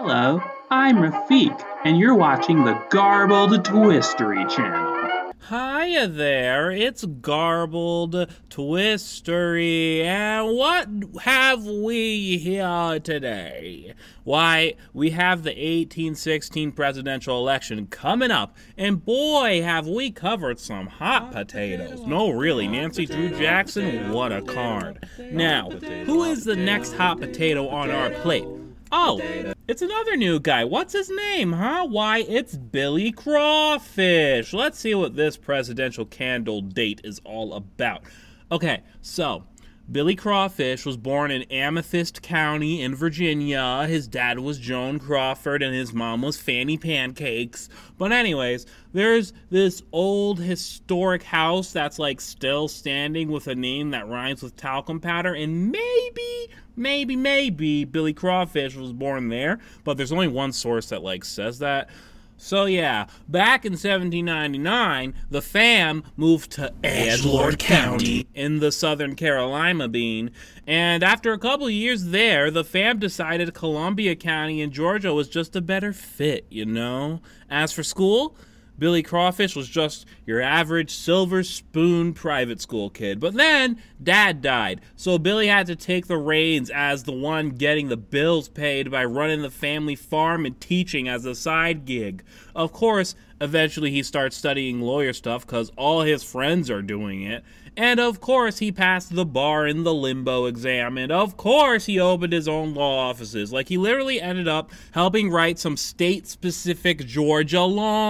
Hello, I'm Rafik, and you're watching the Garbled Twistery channel. Hiya there, it's Garbled Twistery, and what have we here today? Why, we have the 1816 presidential election coming up, and boy, have we covered some hot potatoes. No, really, Nancy Drew Jackson, what a card. Now, who is the next hot potato on our plate? Oh, it's another new guy. What's his name, huh? Why, it's Billy Crawfish. Let's see what this presidential candle date is all about. Okay, so Billy Crawfish was born in Amethyst County in Virginia. His dad was Joan Crawford and his mom was Fanny Pancakes. But anyways, there's this old historic house that's like still standing with a name that rhymes with talcum powder, and maybe Billy Crawfish was born there, but there's only one source that says that. So yeah, back in 1799, the fam moved to Edgelord County in the Southern Carolina bean, and after a couple of years there, the fam decided Columbia County in Georgia was just a better fit, you know? As for school, Billy Crawfish was just your average silver spoon private school kid. But then, Dad died, so Billy had to take the reins as the one getting the bills paid by running the family farm and teaching as a side gig. Of course, eventually he starts studying lawyer stuff because all his friends are doing it. And of course he passed the bar in the limbo exam, and of course he opened his own law offices. He literally ended up helping write some state-specific Georgia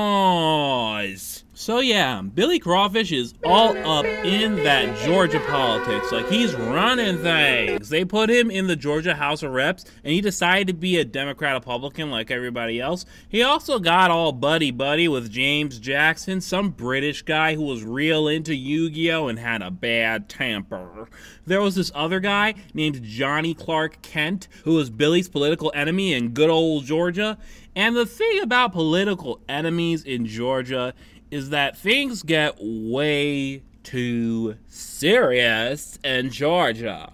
laws. So yeah, Billy Crawfish is all up in that Georgia politics. He's running things. They put him in the Georgia House of Reps, and he decided to be a Democrat-Republican like everybody else. He also got all buddy-buddy with James Jackson, some British guy who was real into Yu-Gi-Oh! And had a bad temper. There was this other guy named Johnny Clark Kent, who was Billy's political enemy in good old Georgia. And the thing about political enemies in Georgia is that things get way too serious in Georgia.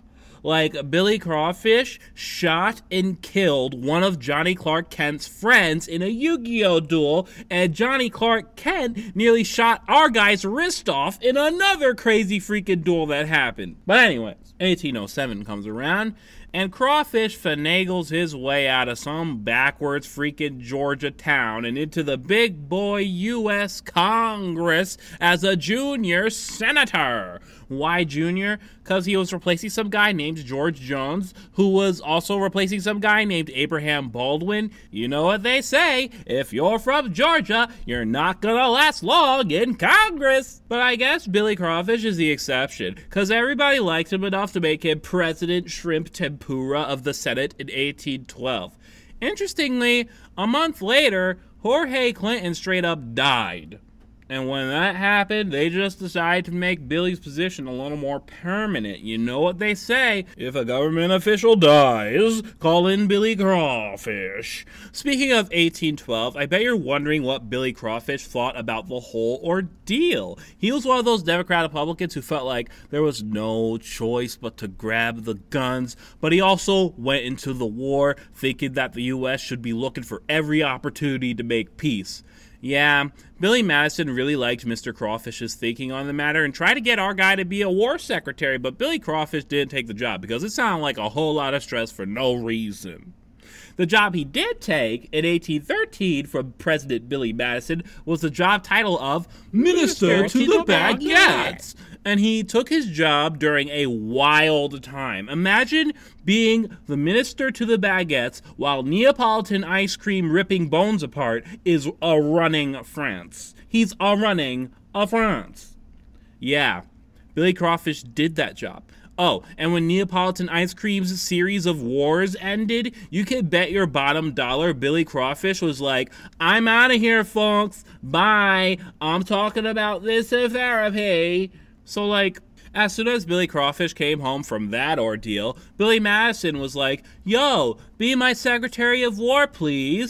Billy Crawfish shot and killed one of Johnny Clark Kent's friends in a Yu-Gi-Oh! Duel, and Johnny Clark Kent nearly shot our guy's wrist off in another crazy freaking duel that happened. But anyways, 1807 comes around, and Crawfish finagles his way out of some backwards freaking Georgia town and into the big boy U.S. Congress as a junior senator. Why junior? Because he was replacing some guy named George Jones, who was also replacing some guy named Abraham Baldwin. You know what they say, if you're from Georgia, you're not gonna last long in Congress. But I guess Billy Crawfish is the exception, because everybody liked him enough to make him President Shrimp Tempura of the Senate in 1812. Interestingly, a month later, Jorge Clinton straight up died. And when that happened, they just decided to make Billy's position a little more permanent. You know what they say, if a government official dies, call in Billy Crawfish. Speaking of 1812, I bet you're wondering what Billy Crawfish thought about the whole ordeal. He was one of those Democrat Republicans who felt like there was no choice but to grab the guns, but he also went into the war thinking that the U.S. should be looking for every opportunity to make peace. Yeah, Billy Madison really liked Mr. Crawfish's thinking on the matter and tried to get our guy to be a war secretary, but Billy Crawfish didn't take the job because it sounded like a whole lot of stress for no reason. The job he did take in 1813 from President Billy Madison was the job title of Minister to the Baguettes. And he took his job during a wild time. Imagine being the minister to the baguettes while Neapolitan ice cream ripping bones apart is a running France. He's a running a France. Yeah, Billy Crawfish did that job. Oh, and when Neapolitan Ice Cream's series of wars ended, you could bet your bottom dollar Billy Crawfish was like, I'm out of here, folks. Bye. I'm talking about this in therapy. So, as soon as Billy Crawfish came home from that ordeal, Billy Madison was like, yo, be my Secretary of War, please.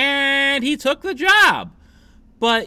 And he took the job. But,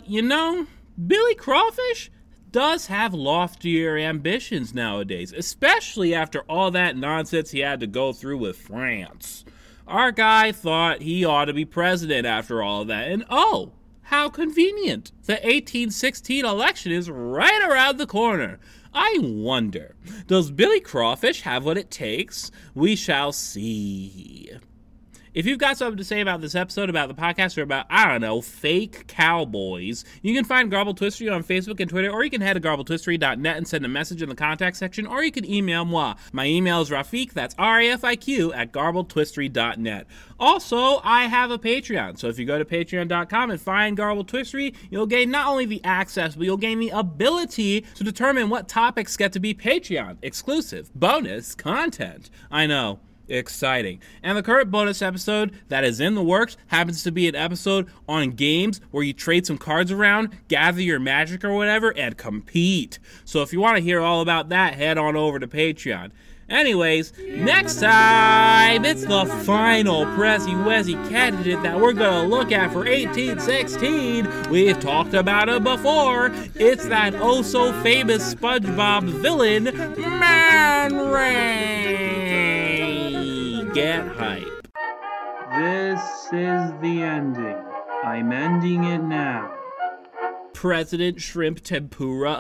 Billy Crawfish does have loftier ambitions nowadays, especially after all that nonsense he had to go through with France. Our guy thought he ought to be president after all of that. And oh, how convenient. The 1816 election is right around the corner. I wonder, does Billy Crawfish have what it takes? We shall see. If you've got something to say about this episode, about the podcast, or about, I don't know, fake cowboys, you can find Garbled Twistery on Facebook and Twitter, or you can head to garbledtwistery.net and send a message in the contact section, or you can email moi. My email is Rafiq, that's R-A-F-I-Q, at garbledtwistery.net. Also, I have a Patreon, so if you go to patreon.com and find Garbled Twistery, you'll gain not only the access, but you'll gain the ability to determine what topics get to be Patreon exclusive bonus content. I know. Exciting. And the current bonus episode that is in the works happens to be an episode on games where you trade some cards around, gather your magic or whatever, and compete. So if you want to hear all about that, head on over to Patreon. Anyways, next time, it's the final Prezi Wezi candidate that we're going to look at for 1816. We've talked about it before. It's that oh-so-famous SpongeBob villain, Man Ray. Get hype. This is the ending. I'm ending it now. President Shrimp Tempura